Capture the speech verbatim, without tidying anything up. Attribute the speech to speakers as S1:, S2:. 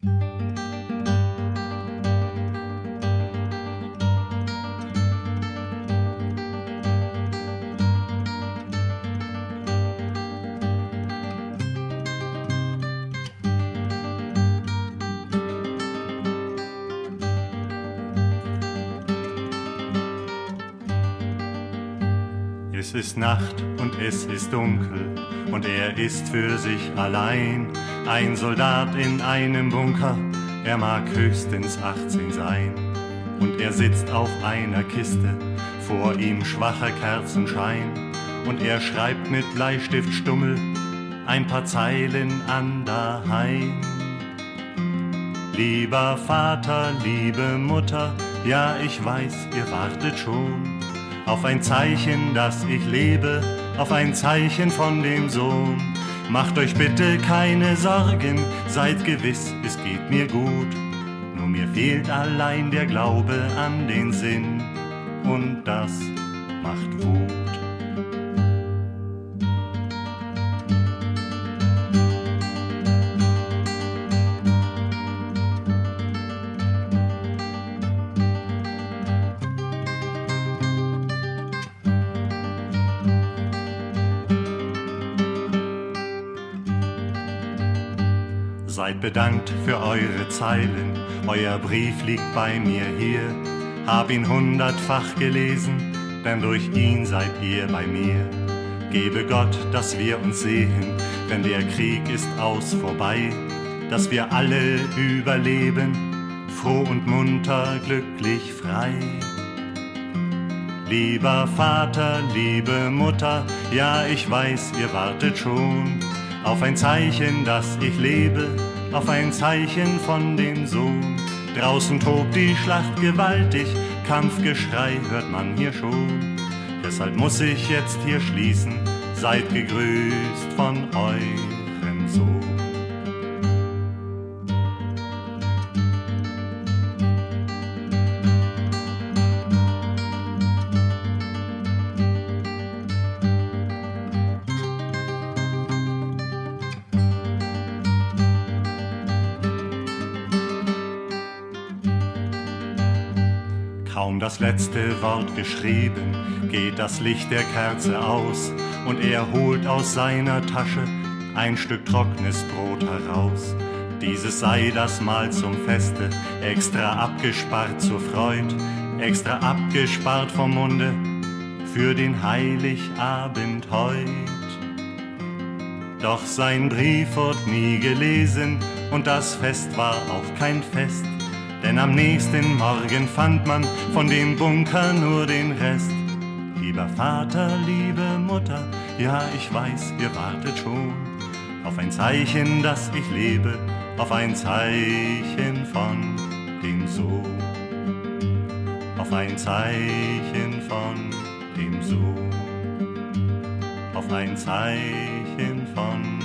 S1: Es ist Nacht und es ist dunkel und er ist für sich allein. Ein Soldat in einem Bunker, er mag höchstens achtzehn sein. Und er sitzt auf einer Kiste, vor ihm schwacher Kerzenschein. Und er schreibt mit Bleistiftstummel ein paar Zeilen an daheim. Lieber Vater, liebe Mutter, ja ich weiß, ihr wartet schon auf ein Zeichen, dass ich lebe, auf ein Zeichen von dem Sohn. Macht euch bitte keine Sorgen, seid gewiss, es geht mir gut. Nur mir fehlt allein der Glaube an den Sinn und das macht Wut. Seid bedankt für eure Zeilen, euer Brief liegt bei mir hier. Hab ihn hundertfach gelesen, denn durch ihn seid ihr bei mir. Gebe Gott, dass wir uns sehen, denn der Krieg ist aus vorbei, dass wir alle überleben, froh und munter, glücklich, frei. Lieber Vater, liebe Mutter, ja ich weiß, ihr wartet schon auf ein Zeichen, dass ich lebe, auf ein Zeichen von dem Sohn. Draußen tobt die Schlacht gewaltig, Kampfgeschrei hört man hier schon. Deshalb muss ich jetzt hier schließen, seid gegrüßt von eurem Sohn. Kaum das letzte Wort geschrieben, geht das Licht der Kerze aus und er holt aus seiner Tasche ein Stück trockenes Brot heraus. Dieses sei das Mahl zum Feste, extra abgespart zur Freud, extra abgespart vom Munde für den Heiligabend heut. Doch sein Brief wurde nie gelesen und das Fest war auch kein Fest. Denn am nächsten Morgen fand man von dem Bunker nur den Rest. Lieber Vater, liebe Mutter, ja ich weiß, ihr wartet schon auf ein Zeichen, dass ich lebe, auf ein Zeichen von dem Sohn. Auf ein Zeichen von dem Sohn. Auf ein Zeichen von